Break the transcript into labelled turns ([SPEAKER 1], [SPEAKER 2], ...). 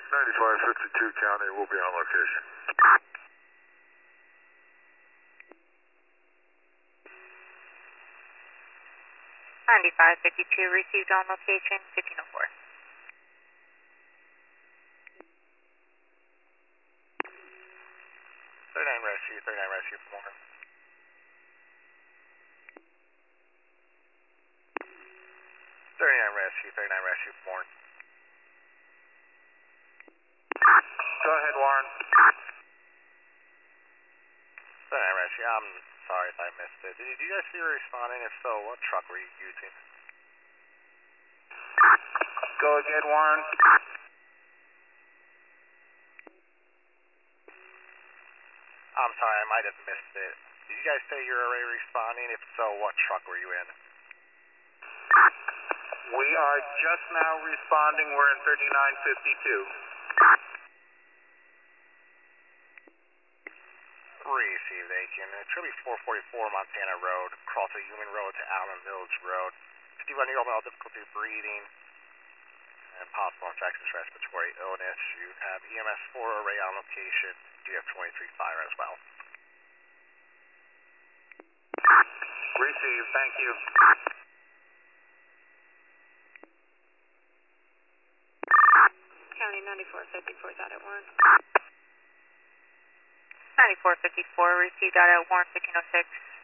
[SPEAKER 1] 9552 County will be on location.
[SPEAKER 2] 9552 received on location, 1504.
[SPEAKER 3] 39 Rescue for more. 39 Rescue for more.
[SPEAKER 1] Go ahead, Warren.
[SPEAKER 3] 39 Rescue, I'm sorry if I missed it. Did you guys see her responding? If so, what truck were you using?
[SPEAKER 1] Go again, Warren.
[SPEAKER 3] I'm sorry, I might have missed it. Did you guys say you're already responding? If so, what truck were you in?
[SPEAKER 1] We are just now responding. We're in 3952.
[SPEAKER 3] Received, Aiken. It should be 444 Montana Road, across a Human Road to Allen Village Road. 51 year old male, difficulty breathing, and possible infectious respiratory illness. You have EMS 4 array on location. You have 23 fire as well.
[SPEAKER 1] Received, thank you.
[SPEAKER 4] County 9454, is that at Warren?
[SPEAKER 2] 9454 received out at Warren 1506.